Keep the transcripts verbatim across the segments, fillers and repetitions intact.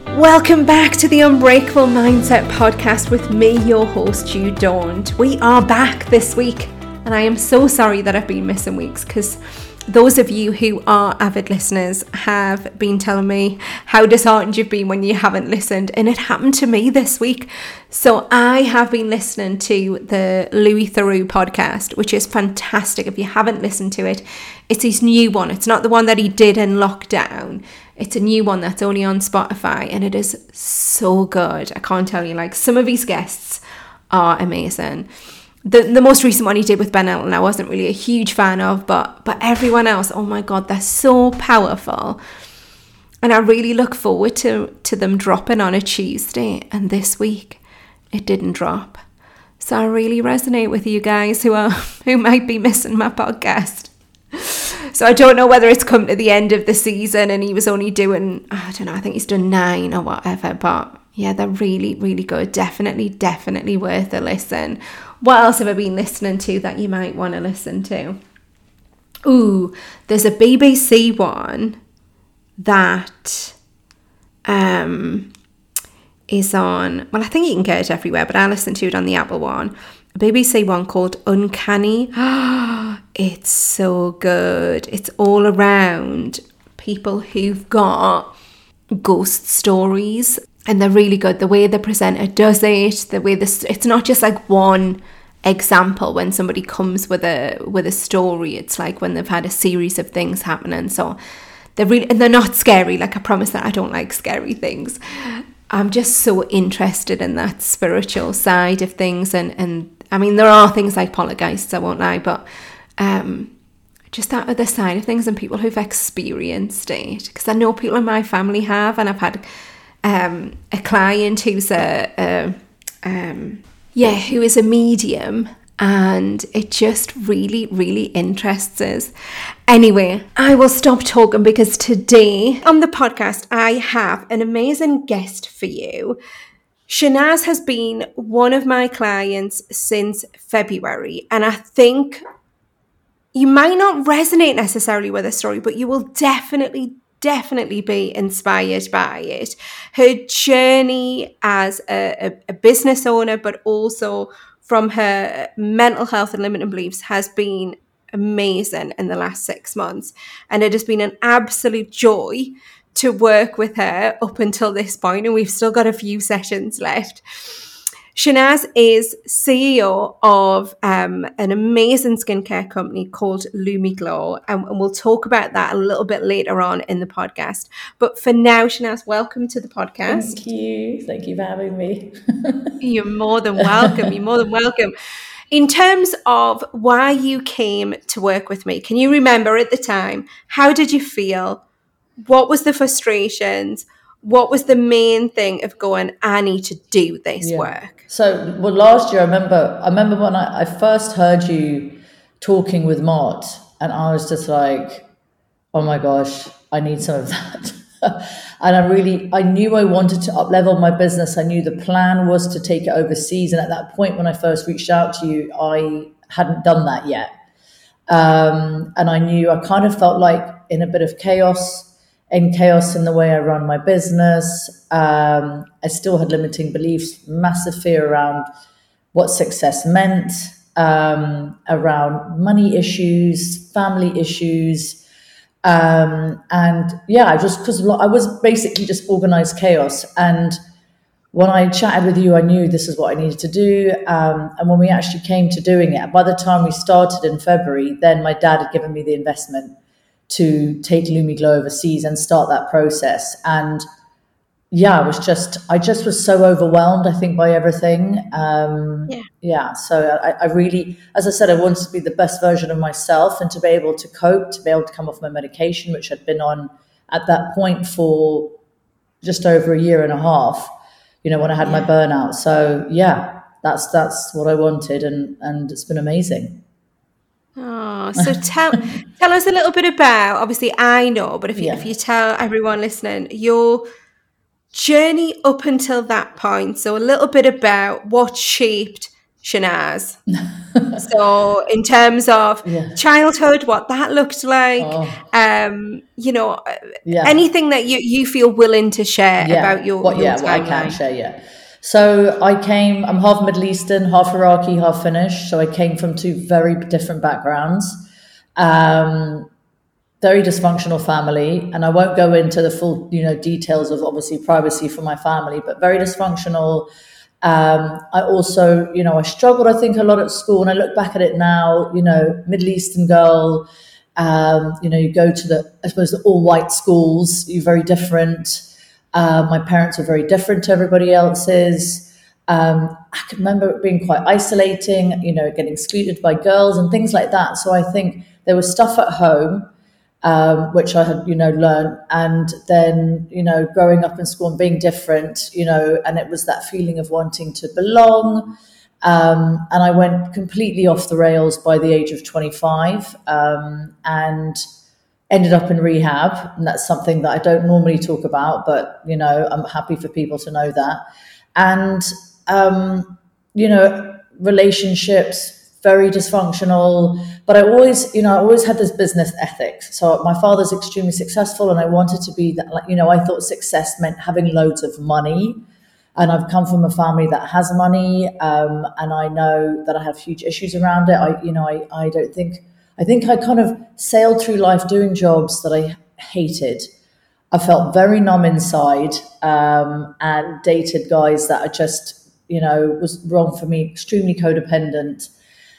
Welcome back to the Unbreakable Mindset podcast with me, your host, Jude Daunt. We are back this week, and I am so sorry that I've been missing weeks because those of you who are avid listeners have been telling me how disheartened you've been when you haven't listened, and it happened to me this week. So I have been listening to the Louis Theroux podcast, which is fantastic. If you haven't listened to it, it's his new one. It's not the one that he did in lockdown. It's a new one that's only on Spotify, and it is so good. I can't tell you, like, some of his guests are amazing. The the most recent one he did with Ben Elton, I wasn't really a huge fan of, but but everyone else, oh my God, they're so powerful. And I really look forward to, to them dropping on a Tuesday. And this week, it didn't drop. So I really resonate with you guys who are who might be missing my podcast. So I don't know whether it's come to the end of the season and he was only doing, I don't know, I think he's done nine or whatever. But yeah, they're really, really good. Definitely, definitely worth a listen. What else have I been listening to that you might want to listen to? Ooh, there's a B B C one that um is on, well, I think you can get it everywhere, but I listened to it on the Apple one. A B B C one called Uncanny. It's so good. It's all around people who've got ghost stories, and they're really good. The way the presenter does it, the way this, it's not just like one example when somebody comes with a with a story. It's like when they've had a series of things happening. So they're really, and they're not scary. Like, I promise that I don't like scary things. I'm just so interested in that spiritual side of things, and and I mean, there are things like poltergeists, I won't lie, but um, just that other side of things and people who've experienced it. Because I know people in my family have, and I've had um, a client who's a, a um, yeah, who is a medium, and it just really, really interests us. Anyway, I will stop talking because today on the podcast, I have an amazing guest for you. Shanaz has been one of my clients since February, and I think you might not resonate necessarily with her story, but you will definitely, definitely be inspired by it. Her journey as a, a, a business owner, but also from her mental health and limiting beliefs, has been amazing in the last six months. And it has been an absolute joy to work with her up until this point, and we've still got a few sessions left. Shanaz is C E O of um, an amazing skincare company called Lumi Glow, and, and we'll talk about that a little bit later on in the podcast. But for now, Shanaz, welcome to the podcast. Thank you. Thank you for having me. You're more than welcome. You're more than welcome. In terms of why you came to work with me, can you remember at the time, how did you feel? What was the frustrations? What was the main thing of going, I need to do this yeah. work? So, well, last year, I remember, I remember when I, I first heard you talking with Mott, and I was just like, oh my gosh, I need some of that. And I really, I knew I wanted to up level my business. I knew the plan was to take it overseas. And at that point, when I first reached out to you, I hadn't done that yet. Um, and I knew I kind of felt like in a bit of chaos, in chaos in the way I run my business. Um, I still had limiting beliefs, massive fear around what success meant, um, around money issues, family issues. Um, and yeah, I just, because I was basically just organized chaos. And when I chatted with you, I knew this is what I needed to do. Um, and when we actually came to doing it, by the time we started in February, then my dad had given me the investment to take Lumi Glow overseas and start that process. And yeah, I was just, I just was so overwhelmed, I think, by everything. Um, yeah. yeah. So I, I really, as I said, I wanted to be the best version of myself and to be able to cope, to be able to come off my medication, which I'd been on at that point for just over a year and a half, you know, when I had yeah. my burnout. So yeah, that's, that's what I wanted. And, and it's been amazing. Oh, so tell tell us a little bit about, obviously I know, but if you, Yeah. if you tell everyone listening, your journey up until that point. So a little bit about what shaped Shanaz. So in terms of Yeah. childhood, what that looked like, Oh. um, you know, Yeah. anything that you, you feel willing to share Yeah. about your, What? your Yeah. What I can timeline. share. Yeah. So I came. I'm half Middle Eastern, half Iraqi, half Finnish. So I came from two very different backgrounds. Um, very dysfunctional family, and I won't go into the full, you know, details of obviously privacy for my family, but very dysfunctional. Um, I also, you know, I struggled, I think, a lot at school, and I look back at it now, you know, Middle Eastern girl, um, you know, you go to the, I suppose, the all-white schools, you're very different. Uh, my parents were very different to everybody else's. Um, I can remember it being quite isolating, you know, getting excluded by girls and things like that. So I think there was stuff at home, um, which I had, you know, learned. And then, you know, growing up in school and being different, you know, and it was that feeling of wanting to belong. Um, and I went completely off the rails by the age of twenty-five, um, and ended up in rehab. And that's something that I don't normally talk about, but, you know, I'm happy for people to know that. And, um, you know, relationships, very dysfunctional, but I always, you know, I always had this business ethics. So my father's extremely successful, and I wanted to be that, like, you know, I thought success meant having loads of money. And I've come from a family that has money, um, and I know that I have huge issues around it. I, you know, I, I don't think, I think I kind of sailed through life doing jobs that I hated. I felt very numb inside, um, and dated guys that are just, you know, was wrong for me, extremely codependent.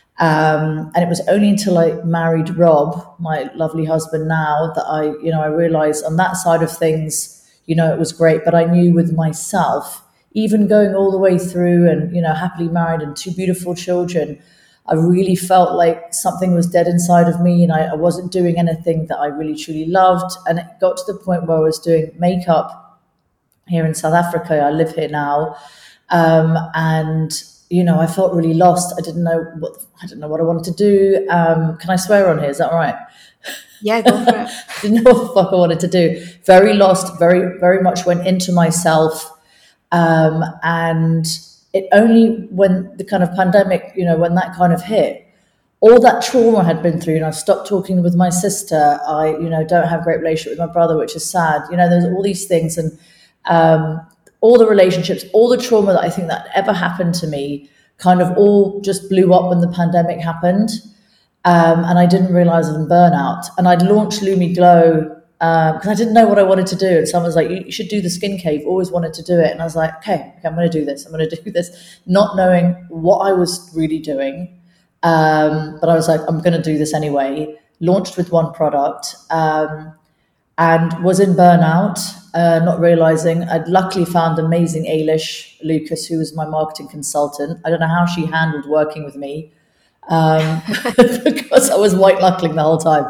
Um, and it was only until I married Rob, my lovely husband now, that I, you know, I realized on that side of things, you know, it was great. But I knew with myself, even going all the way through and, you know, happily married and two beautiful children, I really felt like something was dead inside of me, and I, I wasn't doing anything that I really truly loved. And it got to the point where I was doing makeup here in South Africa. I live here now. Um, and, you know, I felt really lost. I didn't know what, I didn't know what I wanted to do. Um, can I swear on here? Is that all right? Yeah, go for it. Didn't know what the fuck I wanted to do. Very lost, very, very much went into myself. Um, and it only when the kind of pandemic, you know, when that kind of hit, all that trauma I had been through, and I stopped talking with my sister. I, you know, don't have a great relationship with my brother, which is sad. You know, there's all these things, and um, all the relationships, all the trauma that I think that ever happened to me kind of all just blew up when the pandemic happened. Um, and I didn't realize I was in burnout. And I'd launched Lumi Glow because um, I didn't know what I wanted to do. And someone was like, you should do the Skin Cave. Always wanted to do it. And I was like, okay, okay I'm going to do this. I'm going to do this. Not knowing what I was really doing. Um, but I was like, I'm going to do this anyway. Launched with one product um, and was in burnout, uh, not realizing. I'd luckily found amazing Ailish Lucas, who was my marketing consultant. I don't know how she handled working with me. Um, because I was white knuckling the whole time,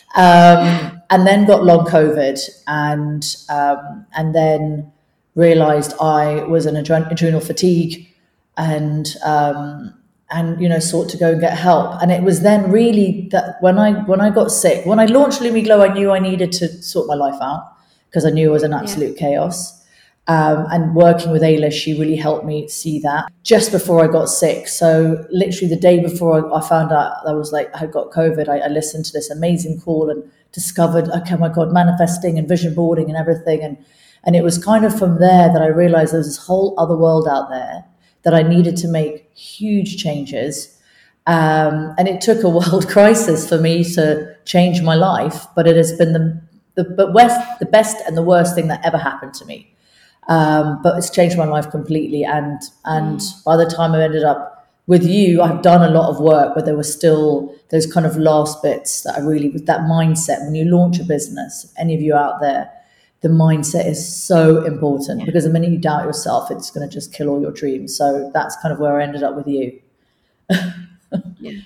um, and then got long COVID, and um, and then realised I was in adren- adrenal fatigue, and um, and you know sought to go and get help. And it was then really that when I when I got sick, when I launched Lumi Glow, I knew I needed to sort my life out because I knew it was an absolute yeah. chaos. Um, and working with Ailish, she really helped me see that just before I got sick. So literally the day before I found out I was like, I got COVID, I, I listened to this amazing call and discovered, okay, my God, manifesting and vision boarding and everything. And, and it was kind of from there that I realized there was this whole other world out there that I needed to make huge changes. Um, and it took a world crisis for me to change my life, but it has been the, the, but west, the best and the worst thing that ever happened to me. Um, but it's changed my life completely. And and mm. by the time I ended up with you, I've done a lot of work, but there were still those kind of last bits that I really, with that mindset, when you launch a business, any of you out there, the mindset is so important yeah. because the minute you doubt yourself, it's going to just kill all your dreams. So that's kind of where I ended up with you. yeah.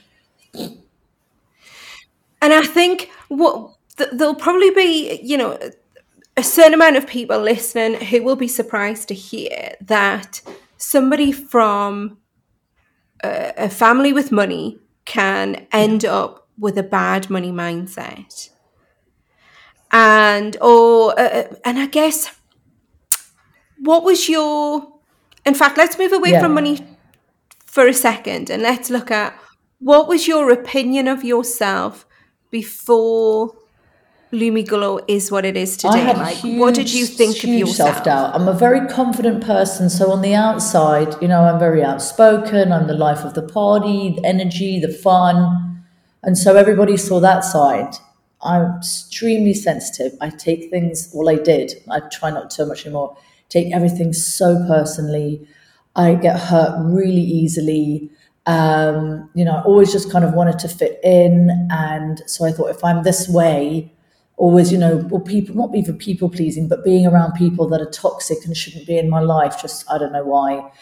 And I think what th- there'll probably be, you know, a certain amount of people listening who will be surprised to hear that somebody from a, a family with money can end yeah. up with a bad money mindset. And, or, uh, and I guess, what was your, in fact, let's move away yeah. from money for a second and let's look at what was your opinion of yourself before Lumi Glow is what it is today? I had like, huge, what did you think of huge yourself? self-doubt. I'm a very confident person. So on the outside, you know, I'm very outspoken. I'm the life of the party, the energy, the fun. And so everybody saw that side. I'm extremely sensitive. I take things, well, I did. I try not so much anymore. Take everything so personally. I get hurt really easily. Um, you know, I always just kind of wanted to fit in. And so I thought, if I'm this way, always, you know, well, people, not even people pleasing, but being around people that are toxic and shouldn't be in my life, just, I don't know why.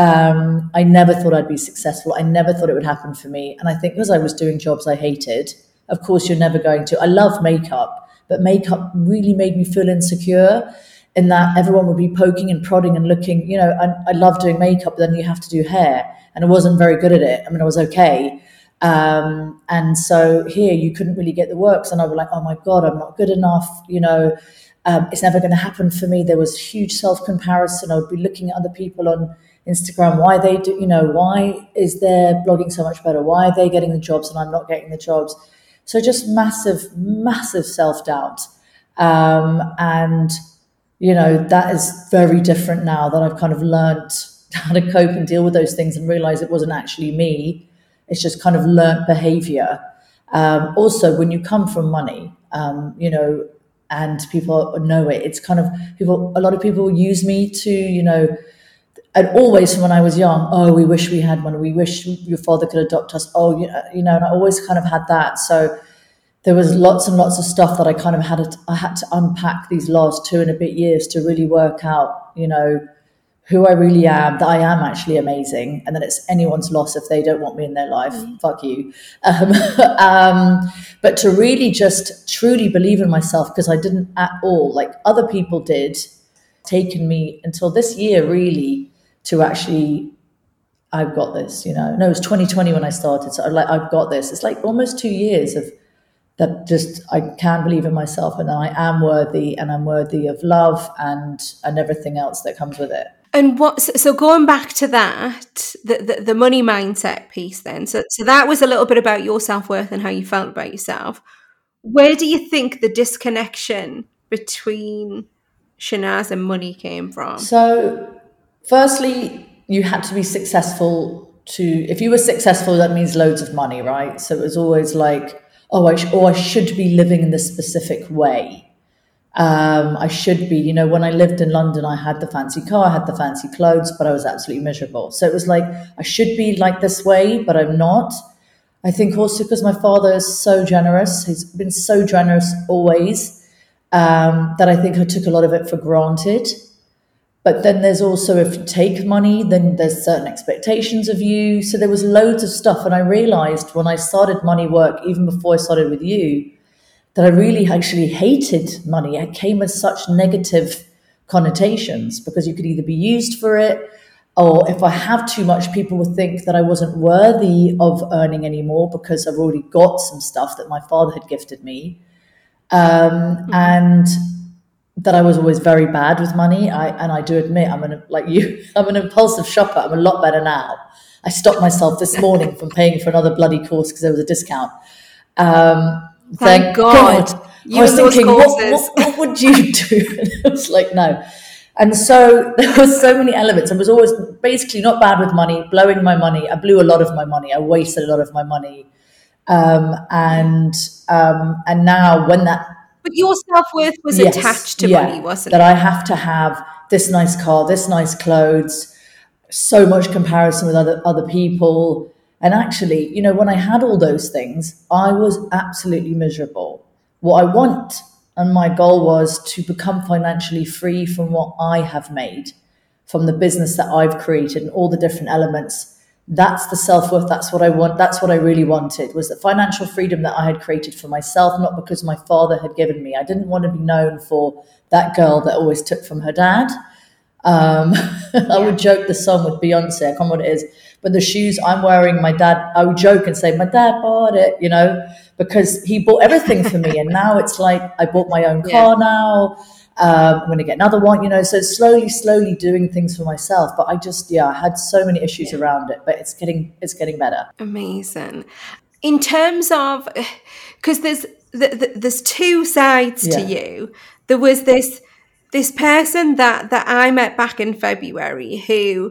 Um, I never thought I'd be successful. I never thought it would happen for me. And I think because I was doing jobs I hated, of course, you're never going to. I love makeup, but makeup really made me feel insecure in that everyone would be poking and prodding and looking, you know, and I love doing makeup, but then you have to do hair. And I wasn't very good at it. I mean, I was okay. Um, and so here you couldn't really get the works. And I was like, oh my God, I'm not good enough. You know, um, it's never going to happen for me. There was huge self-comparison. I would be looking at other people on Instagram. Why they do, you know, why is their blogging so much better? Why are they getting the jobs and I'm not getting the jobs? So just massive, massive self-doubt. Um, and, you know, that is very different now that I've kind of learnt how to cope and deal with those things and realize it wasn't actually me. It's just kind of learnt behavior. Um, also, when you come from money, um, you know, and people know it, it's kind of people, a lot of people use me to, you know, and always from when I was young, oh, we wish we had money. We wish your father could adopt us. Oh, you know, you know, and I always kind of had that. So there was lots and lots of stuff that I kind of had to, I had to unpack these last two and a bit years to really work out, you know, who I really am, that I am actually amazing, and that it's anyone's loss if they don't want me in their life. Mm. Fuck you. Um, um, but to really just truly believe in myself, because I didn't at all, like other people did, taken me until this year really to actually, I've got this, you know. No, it was twenty twenty when I started, so I'm like, I've got this. It's like almost two years of that just, I can believe in myself and I am worthy and I'm worthy of love and and everything else that comes with it. And what, so going back to that, the, the, the money mindset piece then, so, so that was a little bit about your self-worth and how you felt about yourself. Where do you think the disconnection between Shanaz and money came from? So firstly, you had to be successful to, if you were successful, that means loads of money, right? So it was always like, oh, I, sh- oh, I should be living in this specific way. Um, I should be, you know, when I lived in London, I had the fancy car, I had the fancy clothes, but I was absolutely miserable. So it was like, I should be like this way, but I'm not. I think also because my father is so generous, he's been so generous always, um, that I think I took a lot of it for granted. But then there's also, if you take money, then there's certain expectations of you. So there was loads of stuff. And I realized when I started money work, even before I started with you, that I really actually hated money. It came with such negative connotations because you could either be used for it, or if I have too much, people would think that I wasn't worthy of earning anymore because I've already got some stuff that my father had gifted me. Um, mm-hmm. And that I was always very bad with money. I, and I do admit, I'm an, like you, I'm an impulsive shopper. I'm a lot better now. I stopped myself this morning from paying for another bloody course because there was a discount. Um, Thank, Thank God. God. I was thinking, what, what, what would you do? And I was like, no. And so there were so many elements. I was always basically not bad with money, blowing my money. I blew a lot of my money. I wasted a lot of my money. Um, and um, and now when that... But your self-worth was yes, attached to yeah, money, wasn't that it? That I have to have this nice car, this nice clothes, so much comparison with other, other people. And actually, you know, when I had all those things, I was absolutely miserable. What I want and my goal was to become financially free from what I have made, from the business that I've created and all the different elements. That's the self-worth. That's what I want. That's what I really wanted, was the financial freedom that I had created for myself, not because my father had given me. I didn't want to be known for that girl that always took from her dad. Um, yeah. I would joke the song with Beyonce, I can't remember what it is, But the shoes I'm wearing, my dad, I would joke and say, my dad bought it, you know, because he bought everything for me. And now it's like, I bought my own car yeah. now. Um, I'm going to get another one, you know, so slowly, slowly doing things for myself. But I just, yeah, I had so many issues yeah. around it, but it's getting, it's getting better. Amazing. In terms of, because there's, the, the, there's two sides yeah. to you. There was this, this person that, that I met back in February who,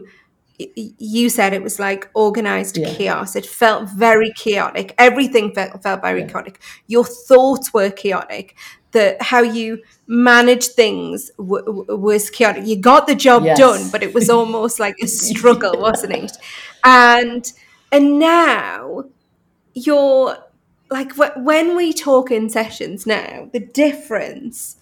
you said it was like organized yeah. chaos. It felt very chaotic. Everything felt, felt very yeah. chaotic. Your thoughts were chaotic. The how you managed things w- w- was chaotic. You got the job yes. done, but it was almost like a struggle, wasn't it? And and now you're like w- when we talk in sessions now, the difference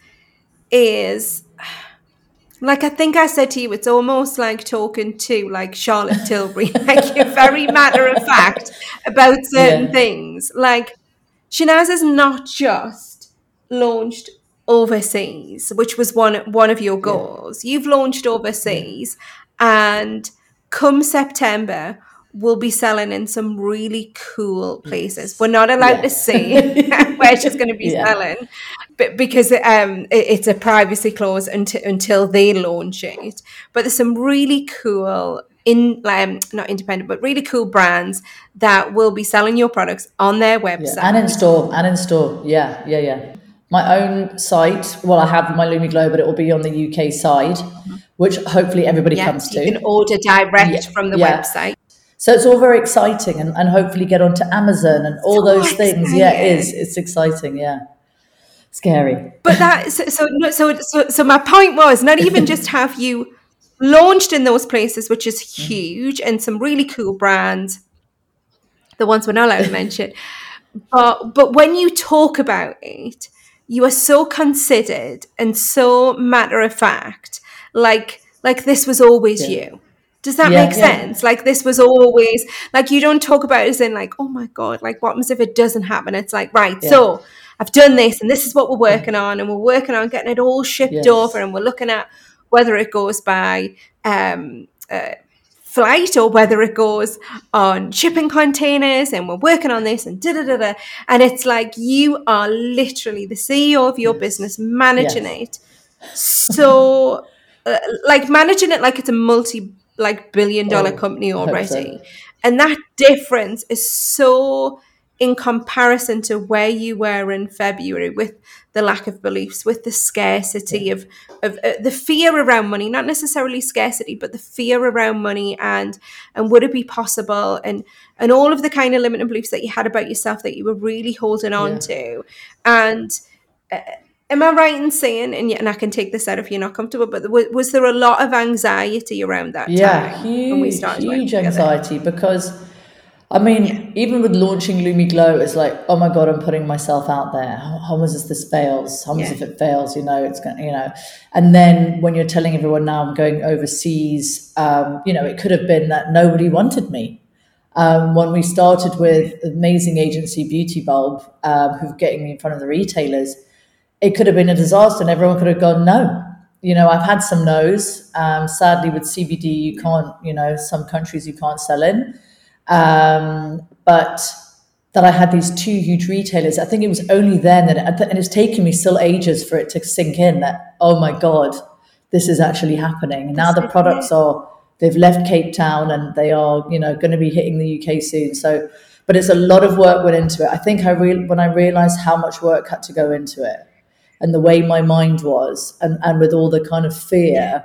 is. Like I think I said to you, it's almost like talking to like Charlotte Tilbury, like you're very matter of fact about certain yeah. things. Like Shanaz has not just launched overseas, which was one one of your goals. Yeah. You've launched overseas, yeah. and come September, we'll be selling in some really cool places. Yes. We're not allowed yeah. to say where she's going to be yeah. selling. But because um, it, it's a privacy clause until until they launch it. But there's some really cool, in um, not independent, but really cool brands that will be selling your products on their website. Yeah. And in store, and in store. Yeah, yeah, yeah. My own site, well, I have my Lumi Glow, but it will be on the U K side, which hopefully everybody yeah, comes you to. You can order direct yeah. from the yeah. website. So it's all very exciting, and, and hopefully get onto Amazon and all so those exciting. things. Yeah, it is. It's exciting, yeah. Scary. But that so so so so, so my point was not even just have you launched in those places, which is huge, and some really cool brands, the ones we're not allowed to mention. But but when you talk about it, you are so considered and so matter of fact, like like this was always yeah. you. Does that yeah, make sense? Yeah. Like this was always like you don't talk about it as in like, oh my God, like what happens if it doesn't happen? It's like, right, yeah. so I've done this and this is what we're working on, and we're working on getting it all shipped yes. over, and we're looking at whether it goes by um, uh, flight or whether it goes on shipping containers, and we're working on this and da da da da. And it's like you are literally the C E O of your yes. business, managing yes. it. So, uh, like managing it like it's a multi like billion dollar oh, company already, so. And that difference is so. In comparison to where you were in February, with the lack of beliefs, with the scarcity yeah. of, of uh, the fear around money, not necessarily scarcity, but the fear around money and and would it be possible, and and all of the kind of limiting beliefs that you had about yourself that you were really holding on yeah. to. And uh, am I right in saying, and, and I can take this out if you're not comfortable, but was, was there a lot of anxiety around that yeah, time? Huge, when we started huge anxiety because I mean, yeah. even with launching Lumi Glow, it's like, oh my God, I'm putting myself out there. How, how much if this fails? How much yeah. if it fails? You know, it's going, you know. And then when you're telling everyone now I'm going overseas, um, you know, it could have been that nobody wanted me. Um, when we started with amazing agency Beauty Bulb, um, who's getting me in front of the retailers, it could have been a disaster, and everyone could have gone no. You know, I've had some no's. Um, sadly, with C B D, you can't. You know, some countries you can't sell in. Um, but that I had these two huge retailers, I think it was only then that, it, and it's taken me still ages for it to sink in that, oh my God, this is actually happening. Now the products are, they've left Cape Town and they are, you know, going to be hitting the U K soon. So, but it's a lot of work went into it. I think I real when I realized how much work had to go into it and the way my mind was, and, and with all the kind of fear,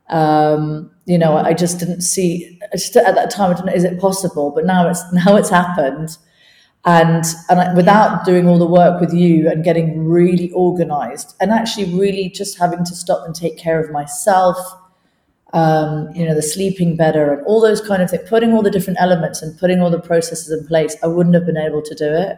Um, you know, I just didn't see. Just at that time, I didn't know, is it possible? But now it's now it's happened, and and I, without doing all the work with you and getting really organised, and actually really just having to stop and take care of myself, um, you know, the sleeping better and all those kind of things, putting all the different elements and putting all the processes in place, I wouldn't have been able to do it.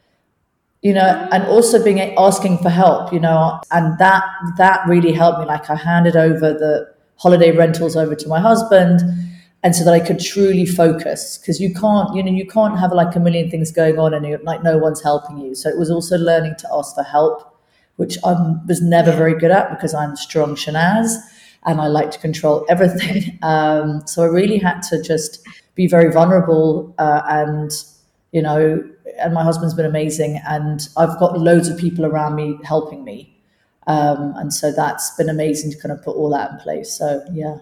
You know, and also being asking for help. You know, and that that really helped me. Like I handed over the holiday rentals over to my husband, and so that I could truly focus, because you can't, you know, you can't have like a million things going on and you're, like no one's helping you. So it was also learning to ask for help, which I was never very good at because I'm strong Shanaz and I like to control everything. Um, so I really had to just be very vulnerable. Uh, and, you know, and my husband's been amazing. And I've got loads of people around me helping me. Um, and so that's been amazing to kind of put all that in place. So, yeah.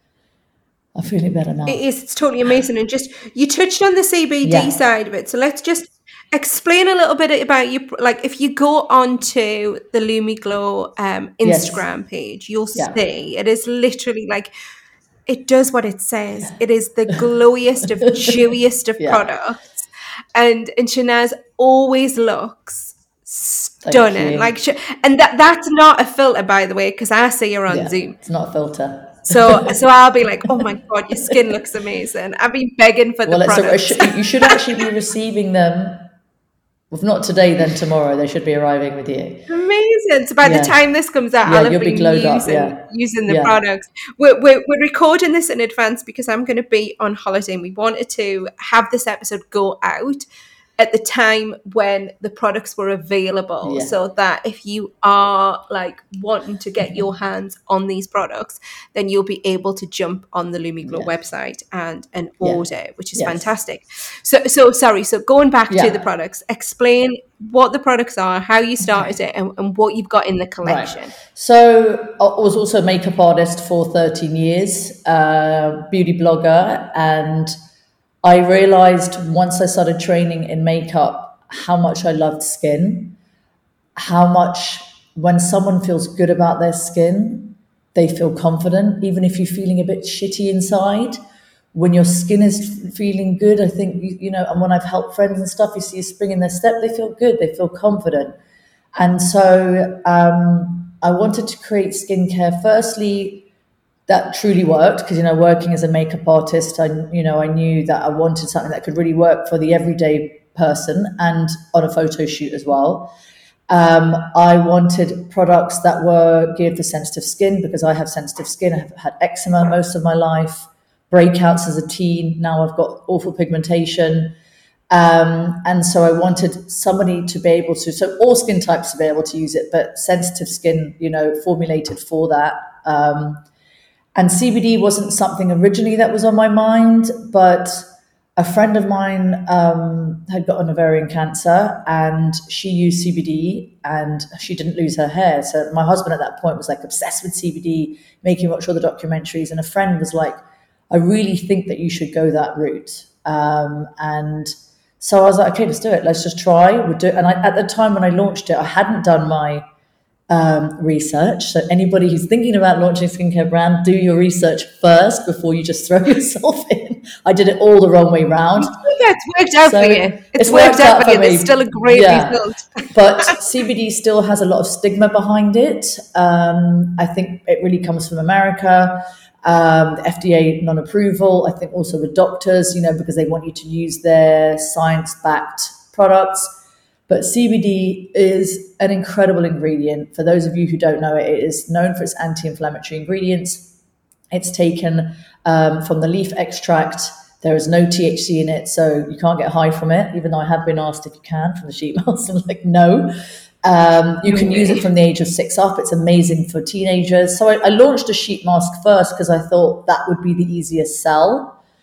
I'm feeling better now. It is. It's totally amazing. And just, you touched on the C B D Yeah. side of it. So let's just explain a little bit about you. Like, if you go onto the LumiGlow um, Instagram yes. page, you'll yeah. see it is literally like, it does what it says. Yeah. It is the glowiest of dewiest of yeah. products. And, and Shanaz always looks stunning. Like, she, and that that's not a filter, by the way, because I see her on yeah, Zoom. It's not a filter. So, so I'll be like, oh my God, your skin looks amazing. I've been begging for the well, products. A, you should actually be receiving them. If not today, then tomorrow. They should be arriving with you. Amazing. So by yeah. the time this comes out, yeah, I'll have been be using, up, yeah. using the yeah. products. We're, we're, we're recording this in advance because I'm going to be on holiday, and we wanted to have this episode go out at the time when the products were available, yeah. so that if you are like wanting to get your hands on these products, then you'll be able to jump on the LumiGlow yeah. website and and order, yeah. which is yes. fantastic. So so sorry. So going back yeah. to the products, explain what the products are, how you started okay. it, and, and what you've got in the collection. Right. So I was also a makeup artist for thirteen years, uh, beauty blogger, and I realized once I started training in makeup how much I loved skin, how much when someone feels good about their skin, they feel confident, even if you're feeling a bit shitty inside. When your skin is feeling good, I think, you, you know, and when I've helped friends and stuff, you see a spring in their step, they feel good, they feel confident. And so um, I wanted to create skincare, firstly, that truly worked because, you know, working as a makeup artist, I, you know, I knew that I wanted something that could really work for the everyday person and on a photo shoot as well. Um, I wanted products that were geared for sensitive skin because I have sensitive skin. I have had eczema most of my life, breakouts as a teen. Now I've got awful pigmentation. Um, and so I wanted somebody to be able to, so all skin types to be able to use it, but sensitive skin, you know, formulated for that. Um, And C B D wasn't something originally that was on my mind, but a friend of mine um, had gotten ovarian cancer and she used C B D and she didn't lose her hair. So my husband at that point was like obsessed with C B D, making me watch all the documentaries. And a friend was like, I really think that you should go that route. Um, and so I was like, okay, let's do it. Let's just try. We'll do it. And I, at the time when I launched it, I hadn't done my Um, research. So anybody who's thinking about launching a skincare brand, do your research first before you just throw yourself in. I did it all the wrong way round. Yeah, it's worked out so for you. It's, it's worked, worked out, out for you. Me. It's still a great yeah. result. But C B D still has a lot of stigma behind it. Um, I think it really comes from America. Um, the F D A non-approval. I think also with doctors, you know, because they want you to use their science-backed products. But C B D is an incredible ingredient. For those of you who don't know it, it is known for its anti-inflammatory ingredients. It's taken um, from the leaf extract. There is no T H C in it, so you can't get high from it, even though I have been asked if you can from the sheet mask. I'm like, no. Um, you can use it from the age of six up. It's amazing for teenagers. So I, I launched a sheet mask first because I thought that would be the easiest sell.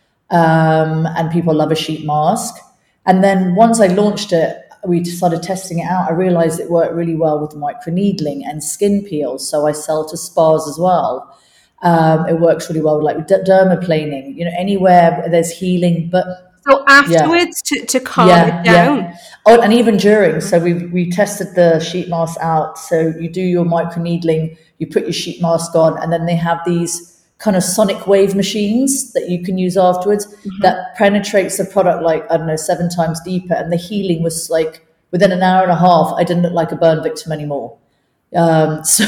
Um, and people love a sheet mask. And then once I launched it, we started testing it out. I realized it worked really well with microneedling and skin peels. So I sell to spas as well. Um, it works really well with like d- dermaplaning, you know, anywhere where there's healing. But so afterwards yeah. to, to calm yeah, it down. Yeah. Oh, and even during. So we we tested the sheet mask out. So you do your microneedling, you put your sheet mask on, and then they have these kind of sonic wave machines that you can use afterwards mm-hmm. that penetrates the product like, I don't know, seven times deeper. And the healing was like within an hour and a half, I didn't look like a burn victim anymore. Um, so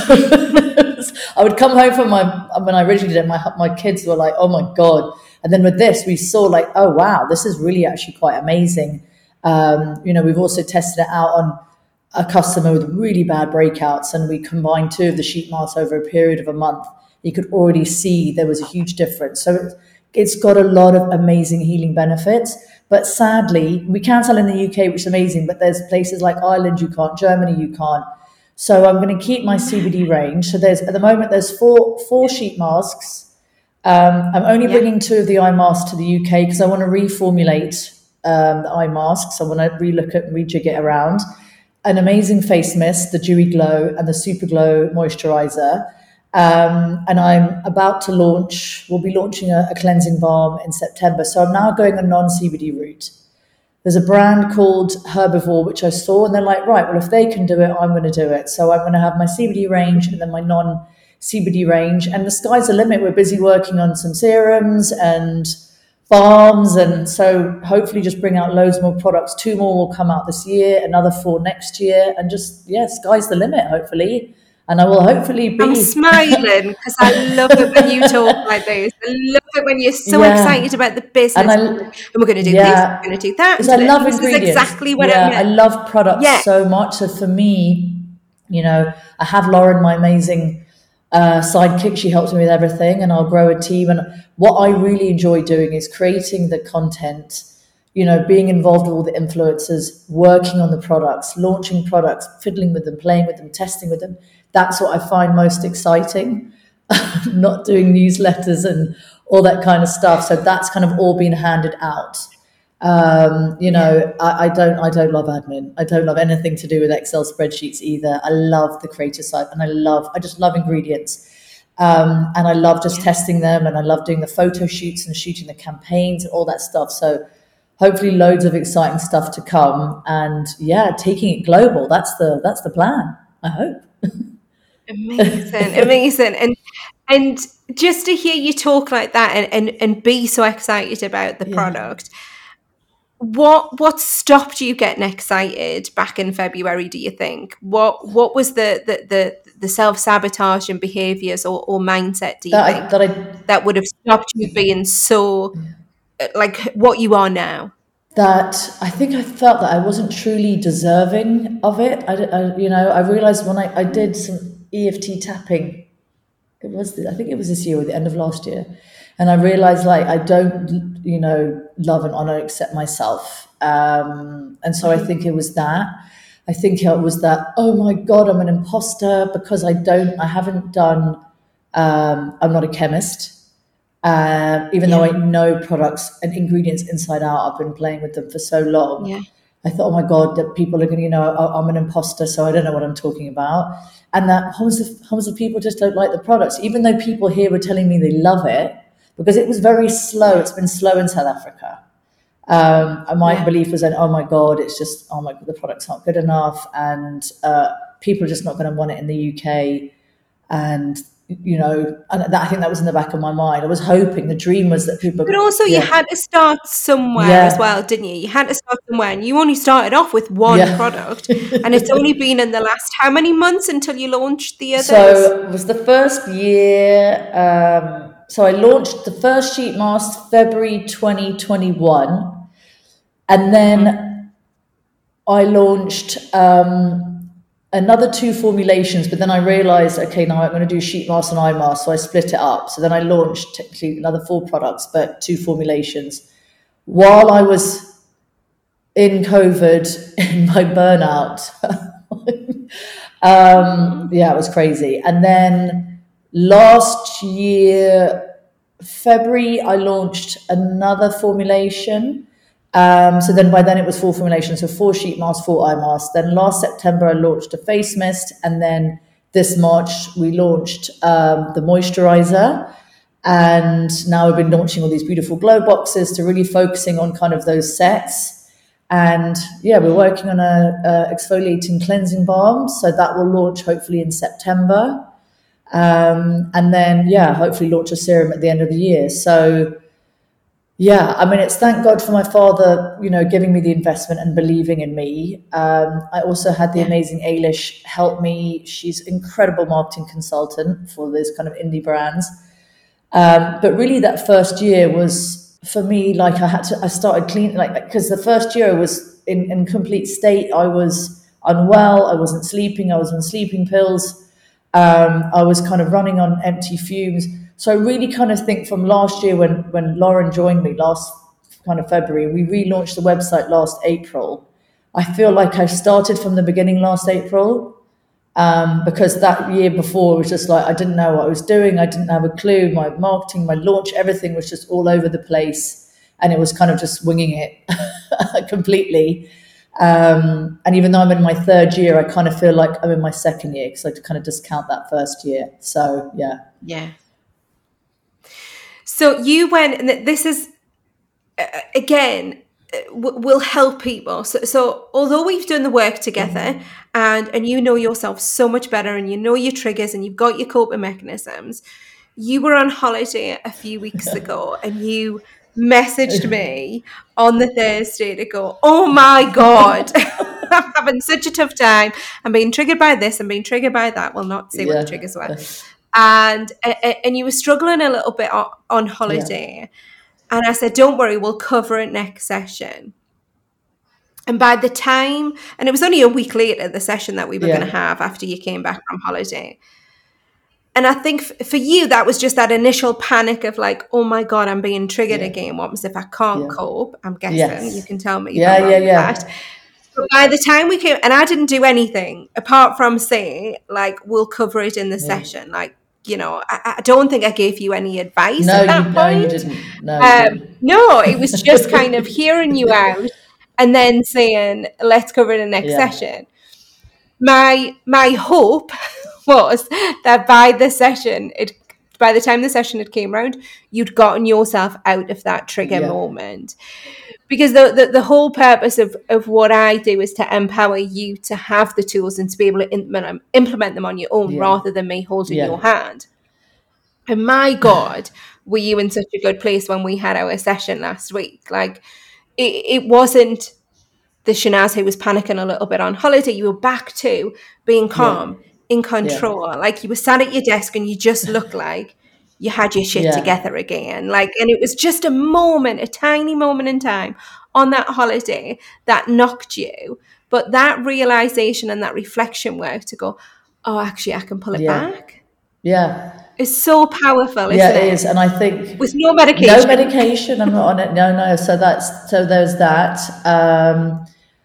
I would come home from my, when I originally did it, my, my kids were like, oh my God. And then with this, we saw like, oh, wow, this is really actually quite amazing. Um, you know, we've also tested it out on a customer with really bad breakouts, and we combined two of the sheet masks over a period of a month. You could already see there was a huge difference. So it's got a lot of amazing healing benefits. But sadly, we can sell in the U K, which is amazing, but there's places like Ireland you can't, Germany you can't. So I'm going to keep my C B D range. So there's at the moment there's four four sheet masks Um, I'm only Yeah. bringing two of the eye masks to the U K because I want to reformulate um, the eye masks. I want to relook at and rejig it around. An amazing face mist, the Dewy Glow and the Super Glow moisturizer. Um, and I'm about to launch, we'll be launching a, a cleansing balm in September. So I'm now going a non-C B D route. There's a brand called Herbivore, which I saw, and they're like, right, well, if they can do it, I'm going to do it. So I'm going to have my C B D range and then my non-C B D range. And the sky's the limit. We're busy working on some serums and balms. And so hopefully just bring out loads more products. Two more will come out this year, another four next year. And just, yeah, sky's the limit, hopefully. And I will hopefully be... I'm smiling because I love it when you talk like this. I love it when you're so yeah. excited about the business. And, I, and we're going to do yeah. this, we're going to do that. Because I love this ingredients. Is exactly what yeah, I meant. I love products yeah. so much. So for me, you know, I have Lauren, my amazing uh, sidekick. She helps me with everything, and I'll grow a team. And what I really enjoy doing is creating the content, you know, being involved with all the influencers, working on the products, launching products, fiddling with them, playing with them, testing with them. That's what I find most exciting, not doing newsletters and all that kind of stuff. So that's kind of all been handed out. Um, you know, I, I don't, I don't love admin. I don't love anything to do with Excel spreadsheets either. I love the creative side, and I love, I just love ingredients. Um, and I love just testing them, and I love doing the photo shoots and shooting the campaigns and all that stuff. So hopefully loads of exciting stuff to come, and yeah, taking it global. That's the, that's the plan, I hope. Amazing, amazing. And and just to hear you talk like that and, and, and be so excited about the yeah. product, what what stopped you getting excited back in February, do you think? What what was the the, the, the self-sabotage and behaviours or, or mindset, do you that think, I, that, I, that would have stopped you being so, yeah. like, what you are now? That I think I felt that I wasn't truly deserving of it. I, I you know, I realised when I, I did some E F T tapping, it was, I think it was this year or the end of last year, and I realised like I don't, you know, love and honour accept myself, um, and so I think it was that. I think it was that, oh my God, I'm an imposter because I don't, I haven't done, um, I'm not a chemist. Uh, even yeah. though I know products and ingredients inside out, I've been playing with them for so long. Yeah. I thought, oh my God, that people are going to, you know, I'm an imposter, so I don't know what I'm talking about. And that hundreds of, hundreds of people just don't like the products, even though people here were telling me they love it, because it was very slow. It's been slow in South Africa. Um, and my yeah. belief was that, oh my God, it's just, oh my God, the products aren't good enough. And uh, people are just not going to want it in the U K. And you know, and that, I think that was in the back of my mind. I was hoping, the dream was that people... But also yeah. you had to start somewhere yeah. as well, didn't you? You had to start somewhere, and you only started off with one yeah. product, and it's only been in the last how many months until you launched the others? So it was the first year... Um, so I launched the first sheet mask February twenty twenty-one, and then I launched... Um, another two formulations, but then I realized, okay, now I'm going to do sheet mask and eye mask, so I split it up. So then I launched technically another four products, but two formulations. While I was in COVID, in my burnout, um, yeah, it was crazy. And then last year, February, I launched another formulation. Um, so then by then it was four formulations, so four sheet masks, four eye masks. Then last September I launched a face mist, and then this March we launched um, the moisturizer, and now we've been launching all these beautiful glow boxes to really focusing on kind of those sets. And yeah, we're working on a, a exfoliating cleansing balm, so that will launch hopefully in September, um, and then yeah, hopefully launch a serum at the end of the year. So yeah, I mean, it's thank God for my father, you know, giving me the investment and believing in me. Um, I also had the amazing Ailish help me. She's an incredible marketing consultant for those kind of indie brands. Um, but really that first year was, for me, like I had to, I started clean, like, because the first year I was in, in complete state. I was unwell. I wasn't sleeping. I was on sleeping pills. Um, I was kind of running on empty fumes. So I really kind of think from last year when, when Lauren joined me last kind of February, we relaunched the website last April. I feel like I started from the beginning last April, Um, because that year before it was just like I didn't know what I was doing. I didn't have a clue. My marketing, my launch, everything was just all over the place, and it was kind of just winging it completely. Um, and even though I'm in my third year, I kind of feel like I'm in my second year because I kind of discount that first year. So yeah, yeah. So you went, and this is uh, again. Will help people. So, so although we've done the work together, mm-hmm. and and you know yourself so much better, and you know your triggers, and you've got your coping mechanisms, you were on holiday a few weeks ago, and you messaged me on the Thursday to go, "Oh my God, I'm having such a tough time. I'm being triggered by this. I'm being triggered by that." Well, not say yeah. what the triggers were, and and you were struggling a little bit on, on holiday. Yeah. And I said, don't worry, we'll cover it next session. And by the time, and it was only a week later, the session that we were yeah. going to have after you came back from holiday. And I think f- for you, that was just that initial panic of like, oh my God, I'm being triggered yeah. again. What was if I can't yeah. cope? I'm guessing yes. you can tell me. Yeah, yeah, yeah. That. But by the time we came, and I didn't do anything apart from saying like, we'll cover it in the yeah. session. Like, you know, I, I don't think I gave you any advice no, at that you, point. No, you didn't. No, um, you didn't. no, it was just kind of hearing you out and then saying, let's cover the next yeah. session. My my hope was that by the session, it by the time the session had came around, you'd gotten yourself out of that trigger yeah. moment. Because the, the, the whole purpose of, of what I do is to empower you to have the tools and to be able to implement, implement them on your own yeah. rather than me holding yeah. your hand. And my God, were you in such a good place when we had our session last week? Like, it, it wasn't the Shanaz who was panicking a little bit on holiday. You were back to being calm, yeah. in control. Yeah. Like, you were sat at your desk and you just looked like you had your shit yeah. together again. Like, and it was just a moment, a tiny moment in time on that holiday that knocked you. But that realization and that reflection work to go, oh, actually, I can pull it yeah. back. Yeah. It's so powerful, isn't yeah, it? Yeah, it is. And I think with no medication. No medication. I'm not on it. No, no. So that's, so there's that. Um,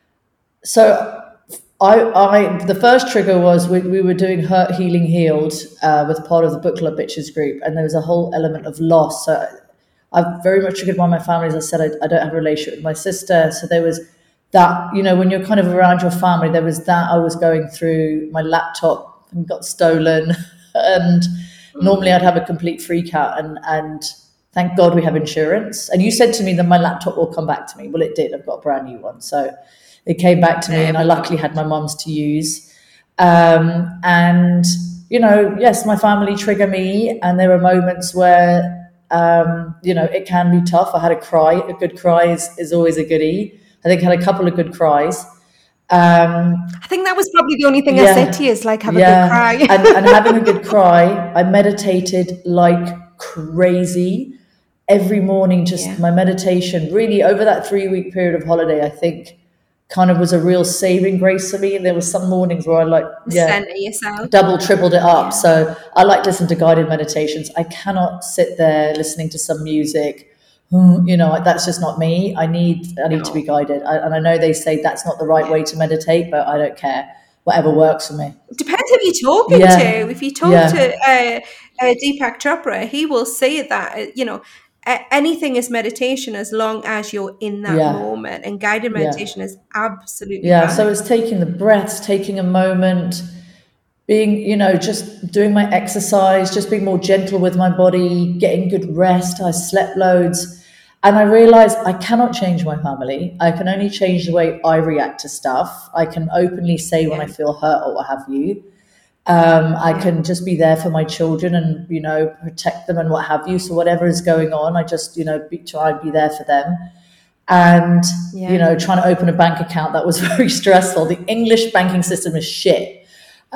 so I, I, the first trigger was we, we were doing Hurt, Healing, Healed uh, with part of the Book Club Bitches group, and there was a whole element of loss. So I'm very much triggered by my family. As I said, I, I don't have a relationship with my sister. So there was that, you know, when you're kind of around your family, there was that I was going through. My laptop got stolen, and normally I'd have a complete freak out, and, and thank God we have insurance. And you said to me that my laptop will come back to me. Well, it did. I've got a brand new one. So it came back to me, and I luckily had my mum's to use. Um, and, you know, yes, my family trigger me, and there are moments where, um, you know, it can be tough. I had a cry. A good cry is, is always a goodie. I think I had a couple of good cries. Um, I think that was probably the only thing yeah, I said to you is like, have yeah. a good cry. and, and having a good cry, I meditated like crazy every morning. Just yeah. my meditation really over that three week period of holiday, I think kind of was a real saving grace for me. And there were some mornings where I like, yeah, center yourself. double, tripled it up. Yeah. So I like to listen to guided meditations. I cannot sit there listening to some music. You know, that's just not me. I need, I need no. to be guided. I, and I know they say that's not the right yeah. way to meditate, but I don't care. Whatever works for me. Depends who you're talking yeah. to. If you talk yeah. to uh, uh, Deepak Chopra, he will say that, you know, anything is meditation as long as you're in that yeah. moment, and guided meditation yeah. is absolutely yeah fine. So it's taking the breaths, taking a moment, being, you know, just doing my exercise, just being more gentle with my body, getting good rest. I slept loads, and I realized I cannot change my family. I can only change the way I react to stuff. I can openly say yeah. when I feel hurt or what have you. Um, I can just be there for my children and, you know, protect them and what have you. So whatever is going on, I just, you know, be, try and be there for them. And, yeah. you know, trying to open a bank account, that was very stressful. The English banking system is shit.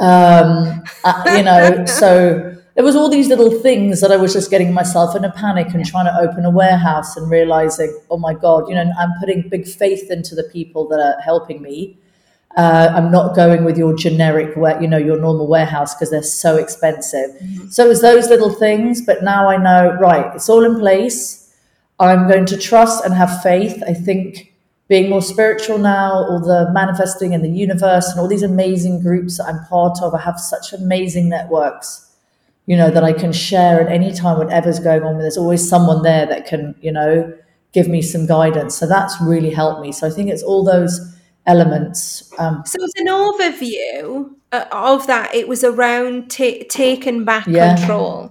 Um, uh, you know, so there was all these little things that I was just getting myself in a panic and trying to open a warehouse and realizing, oh my God, you know, I'm putting big faith into the people that are helping me. Uh, I'm not going with your generic, you know, your normal warehouse because they're so expensive. Mm-hmm. So it was those little things. But now I know, right, it's all in place. I'm going to trust and have faith. I think being more spiritual now, all the manifesting in the universe and all these amazing groups that I'm part of. I have such amazing networks, you know, that I can share at any time, whatever's going on. There's always someone there that can, you know, give me some guidance. So that's really helped me. So I think it's all those elements. Um, so as an overview uh, of that, it was around t- taking back yeah. control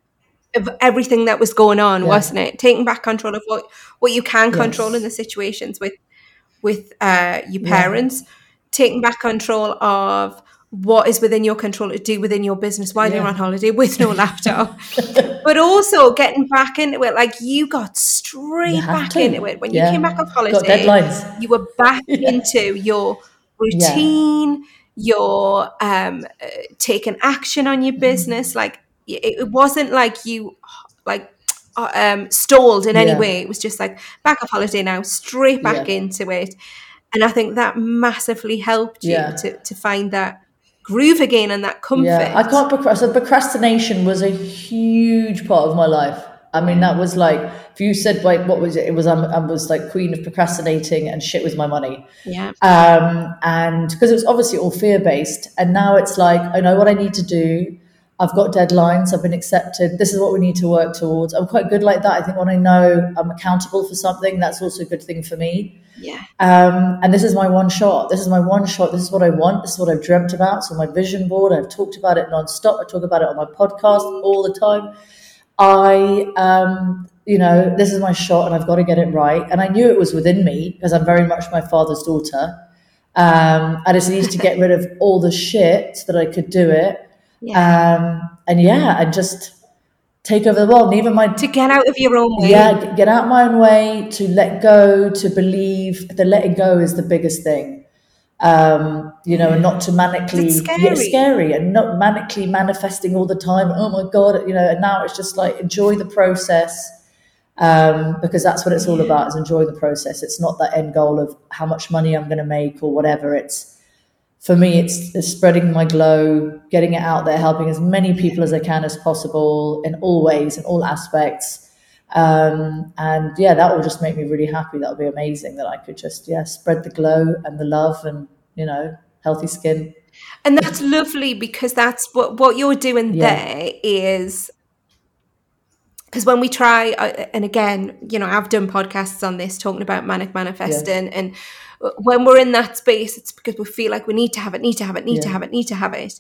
of everything that was going on, yeah. wasn't it? Taking back control of what, what you can control yes. in the situations with with uh, your parents, yeah. taking back control of what is within your control to do within your business while yeah. you're on holiday with no laptop, but also getting back into it. Like you got straight back to. into it when yeah. you came back off holiday. Got deadlines. You were back yeah. into your routine, yeah. your um, uh, taking action on your business. Mm. Like it, it wasn't like you like uh, um, stalled in any yeah. way. It was just like back off holiday now, straight back yeah. into it. And I think that massively helped you yeah. to, to find that groove again and that comfort. Yeah, I can't procrastinate. So procrastination was a huge part of my life. I mean, that was like, if you said, like, what was it? It was, um, I was like queen of procrastinating and shit with my money. Yeah. Um, and because it was obviously all fear-based. And now it's like, I know what I need to do. I've got deadlines. I've been accepted. This is what we need to work towards. I'm quite good like that. I think when I know I'm accountable for something, that's also a good thing for me. Yeah. Um, and this is my one shot. This is my one shot. This is what I want. This is what I've dreamt about. So my vision board, I've talked about it nonstop. I talk about it on my podcast all the time. I, um, you know, this is my shot and I've got to get it right. And I knew it was within me because I'm very much my father's daughter. Um, I just needed to get rid of all the shit so that I could do it. Yeah. Um, and yeah, and just take over the world. And even my to get out of your own way. Yeah, get out my own way, to let go, to believe. The letting go is the biggest thing. Um, you know, and not to manically it's scary. Yeah, scary and not manically manifesting all the time. Oh my God, you know, and now it's just like enjoy the process. Um, because that's what it's all about, is enjoy the process. It's not that end goal of how much money I'm gonna make or whatever. It's For me, it's, it's spreading my glow, getting it out there, helping as many people as I can as possible in all ways, in all aspects. Um, and yeah, that will just make me really happy. That will be amazing that I could just, yeah, spread the glow and the love and, you know, healthy skin. And that's lovely because that's what, what you're doing yeah. there is, because when we try, uh, and again, you know, I've done podcasts on this talking about manic manifesting yeah. and when we're in that space, it's because we feel like we need to have it, need to have it, need yeah. to have it, need to have it.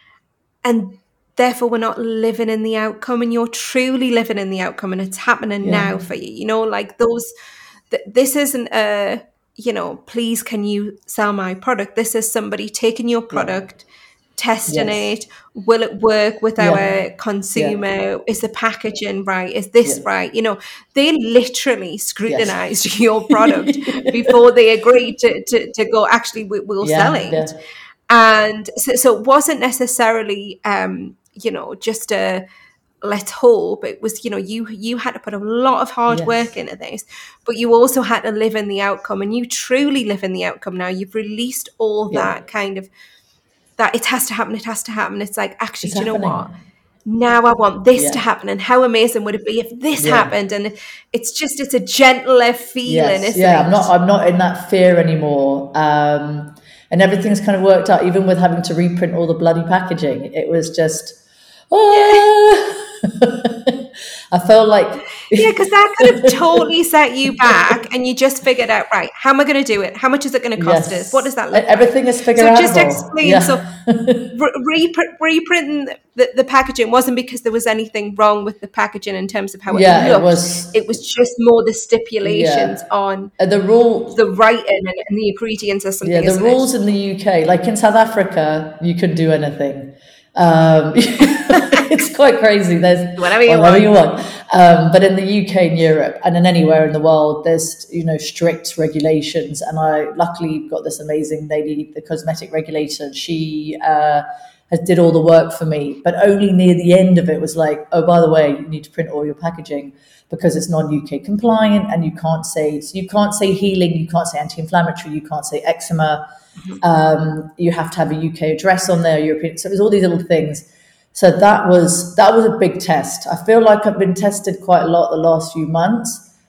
And therefore we're not living in the outcome, and you're truly living in the outcome, and it's happening yeah. now for you. You know, like those, th- this isn't a, you know, please can you sell my product? This is somebody taking your product, yeah. testing yes. it. Will it work with yeah. our consumer? Yeah. Is the packaging right? Is this yeah. right? You know, they literally scrutinized yes. your product before they agreed to, to, to go, actually, we, we'll yeah. sell it. Yeah. And so, so it wasn't necessarily, um, you know, just a let's hope. It was, you know, you, you had to put a lot of hard yes. work into this, but you also had to live in the outcome, and you truly live in the outcome now. You've released all yeah. that kind of, that it has to happen, it has to happen. It's like, actually, it's do you happening. know what? Now I want this yeah. to happen. And how amazing would it be if this yeah. happened? And it's just, it's a gentler feeling, yes. isn't yeah, it? I'm not, I'm not in that fear anymore. Um, and everything's kind of worked out, even with having to reprint all the bloody packaging. It was just, oh. I felt like yeah, because that could have totally set you back, and you just figured out, right, how am I going to do it? How much is it going to cost yes. us? What does that look Everything like? is figured out. So just explain. Yeah. So re- reprinting the, the packaging wasn't because there was anything wrong with the packaging in terms of how it yeah, looked. It was, it was just more the stipulations yeah. on uh, the rule, the writing and, and the ingredients or something. Yeah, the rules it? in the U K, like in South Africa, you can do anything. Um, it's quite crazy. There's whatever you whatever want. You want. Um, but in the U K and Europe and in anywhere in the world, there's, you know, strict regulations. And I luckily got this amazing lady, the cosmetic regulator. She uh, has did all the work for me, but only near the end of it was like, oh, by the way, you need to print all your packaging because it's non-U K compliant, and you can't say, so you can't say healing, you can't say anti-inflammatory, you can't say eczema. Mm-hmm. Um, you have to have a U K address on there, European. So it was all these little things. So that was that was a big test. I feel like I've been tested quite a lot the last few months,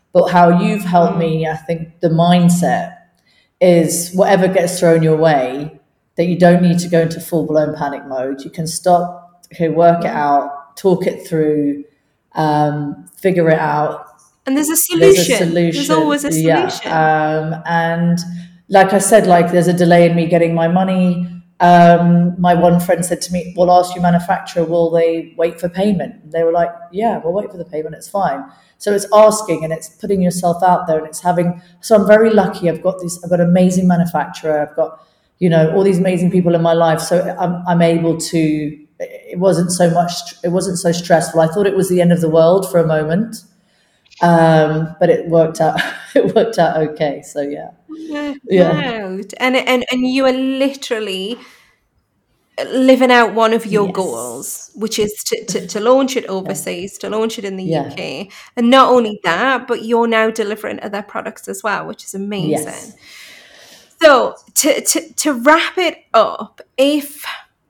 But how you've helped mm. me, I think the mindset is whatever gets thrown your way, that you don't need to go into full-blown panic mode. You can stop, okay, work it out, talk it through, um, figure it out. And there's a solution. There's a solution. There's always a solution. Yeah. Um, and like I said, like there's a delay in me getting my money. Um, my one friend said to me, "We'll ask your manufacturer, will they wait for payment?" And they were like, "Yeah, we'll wait for the payment. It's fine." So it's asking and it's putting yourself out there and it's having. So I'm very lucky. I've got this. I've got an amazing manufacturer. I've got, you know, all these amazing people in my life. So I'm I'm able to. It wasn't so much. It wasn't so stressful. I thought it was the end of the world for a moment. Um, but it worked out. It worked out okay. So yeah, yeah, yeah. And and and you are literally living out one of your yes. goals, which is to, to, to launch it overseas, yeah. to launch it in the yeah. U K, and not only that, but you're now delivering other products as well, which is amazing. Yes. So to to to wrap it up, if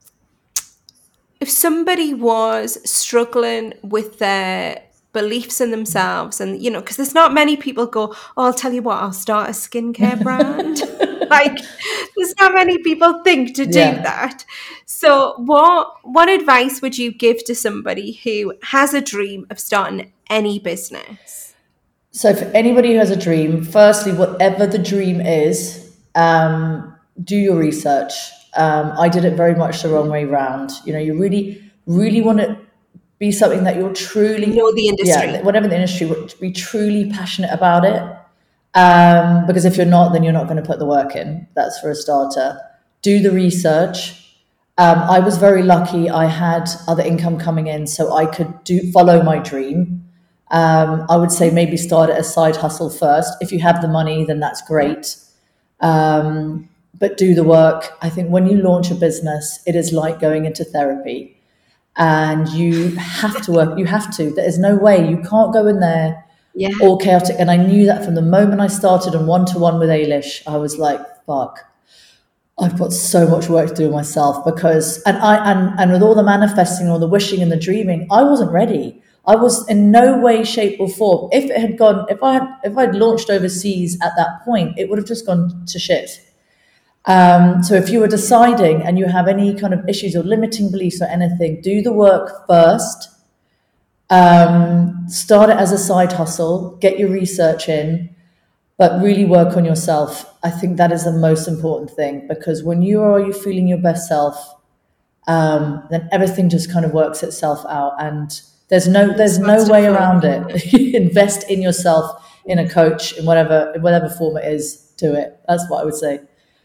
if somebody was struggling with their beliefs in themselves, and you know, because there's not many people go, "Oh, I'll tell you what, I'll start a skincare brand." Like, there's not many people think to do yeah. that. So, what what advice would you give to somebody who has a dream of starting any business? So, for anybody who has a dream, firstly, whatever the dream is, um, do your research. Um, I did it very much the wrong way round. You know, you really, really want to be something that you're truly know the industry. Yeah, whatever the industry, be truly passionate about it. Um, because if you're not, then you're not going to put the work in. That's for a starter. Do the research. Um, I was very lucky. I had other income coming in, so I could do follow my dream. Um, I would say maybe start at a side hustle first. If you have the money, then that's great. Um, but do the work. I think when you launch a business, it is like going into therapy. And you have to work, you have to. There is no way. You can't go in there yeah. all chaotic. And I knew that from the moment I started on one-to-one with Ailish. I was like, fuck, I've got so much work to do myself because, and I, and, and with all the manifesting, all the wishing and the dreaming, I wasn't ready. I was in no way, shape or form. If it had gone, if I had, if I'd launched overseas at that point, it would have just gone to shit. Um, so if you were deciding and you have any kind of issues or limiting beliefs or anything, do the work first. Um, start it as a side hustle, get your research in, but really work on yourself. I think that is the most important thing, because when you are you feeling your best self, um, then everything just kind of works itself out, and there's no there's no way around it. Invest in yourself, in a coach, in whatever in whatever form it is. Do it. That's what I would say.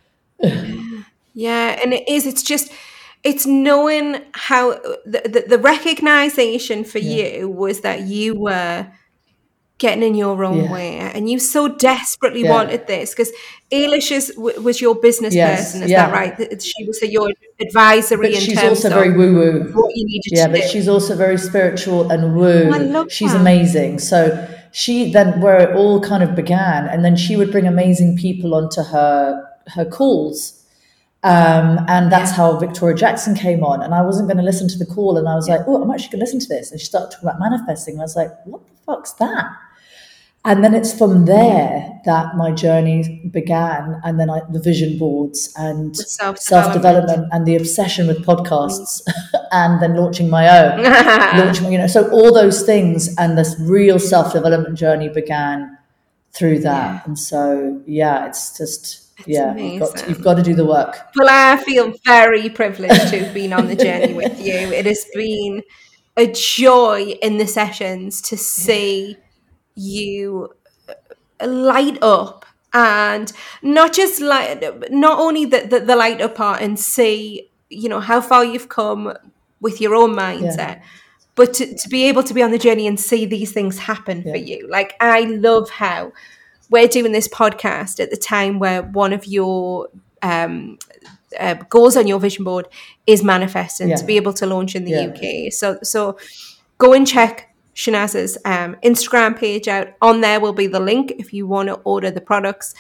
Yeah, and it is. It's just, it's knowing how the the, the recognition for yeah. you was that you were getting in your own yeah. way, and you so desperately yeah. wanted this, because Ailish is, was your business yes. person, is yeah. that right? She was your advisory but in she's terms also very woo woo. What you needed yeah, to but do. She's also very spiritual and woo. Oh, I love she's that. Amazing. So she then where it all kind of began, and then she would bring amazing people onto her her calls. Um, and that's yeah. how Victoria Jackson came on, and I wasn't going to listen to the call, and I was like, oh, I'm actually going to listen to this. And she started talking about manifesting, and I was like, what the fuck's that? And then it's from there that my journey began, and then I, the vision boards and self-development. self-development and the obsession with podcasts, and then launching my own, launching, you know, so all those things, and this real self-development journey began through that. Yeah. And so, yeah, it's just... It's yeah, you've got, to, you've got to do the work. Well, I feel very privileged to have been on the journey with you. It has been a joy in the sessions to see you light up, and not just light, not only the, the, the light up part, and see, you know, how far you've come with your own mindset, yeah. but to, to be able to be on the journey and see these things happen yeah. for you. Like, I love how we're doing this podcast at the time where one of your um, uh, goals on your vision board is manifesting, yeah. to be able to launch in the yeah. U K. So so go and check Shahnaz's um, Instagram page out. On there will be the link if you want to order the products.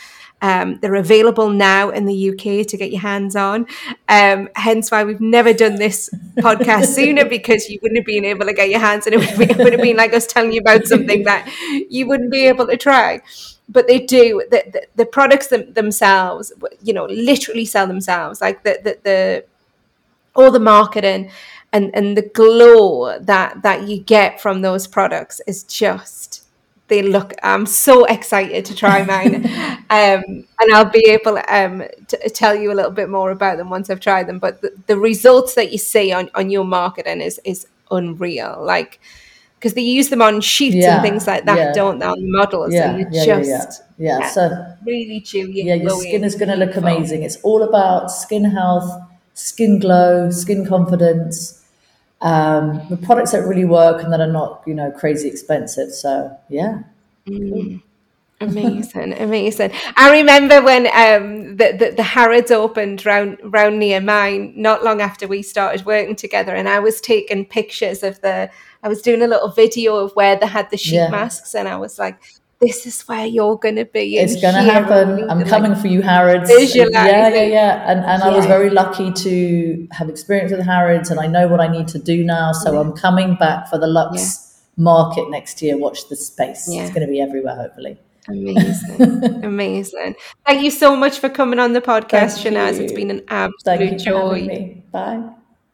Um, they're available now in the U K to get your hands on. Um, hence why we've never done this podcast sooner, because you wouldn't have been able to get your hands on it. It would, it would have been like us telling you about something that you wouldn't be able to try. But they do, the, the, the products them, themselves, you know, literally sell themselves. Like the, the, the all the marketing and, and the glow that, that you get from those products is just... They look, I'm so excited to try mine. um, and I'll be able um, to tell you a little bit more about them once I've tried them. But the, the results that you see on, on your marketing is, is unreal. Like, because they use them on shoots yeah, and things like that, yeah. don't they, on the models? Yeah, and you yeah, just, yeah, yeah. yeah. So really dewy. Yeah, your skin is going to look amazing. It's all about skin health, skin glow, skin confidence. Um, the products that really work and that are not, you know, crazy expensive. So, yeah. Mm. Amazing, amazing. I remember when um, the, the, the Harrods opened round, round near mine, not long after we started working together. And I was taking pictures of the, I was doing a little video of where they had the sheet yeah. masks. And I was like, this is where you're going to be. It's going to happen. I'm coming like, for you, Harrods. Yeah, yeah, yeah. And, and yeah. I was very lucky to have experience with Harrods, and I know what I need to do now. So yeah. I'm coming back for the Luxe yeah. market next year. Watch the space. Yeah. It's going to be everywhere, hopefully. Amazing. Amazing. Thank you so much for coming on the podcast, Thank Shanaz. You. It's been an absolute Thank you joy. For having me. Bye.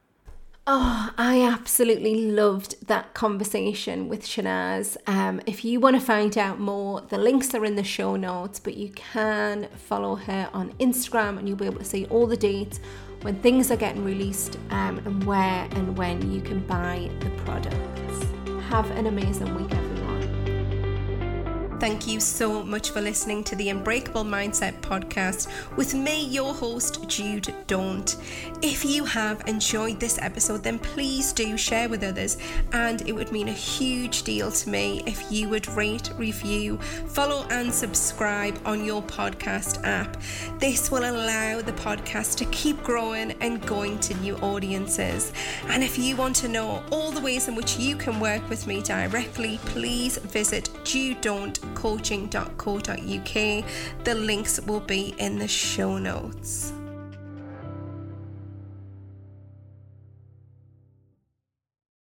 Oh, I absolutely loved that conversation with Shanaz. Um, if you want to find out more, the links are in the show notes, but you can follow her on Instagram and you'll be able to see all the dates when things are getting released um, and where and when you can buy the products. Have an amazing week, everyone. Thank you so much for listening to the Unbreakable Mindset podcast with me, your host, Jude Daunt. If you have enjoyed this episode, then please do share with others, and it would mean a huge deal to me if you would rate, review, follow and subscribe on your podcast app. This will allow the podcast to keep growing and going to new audiences. And if you want to know all the ways in which you can work with me directly, please visit jude daunt coaching dot co dot uk. The links will be in the show notes.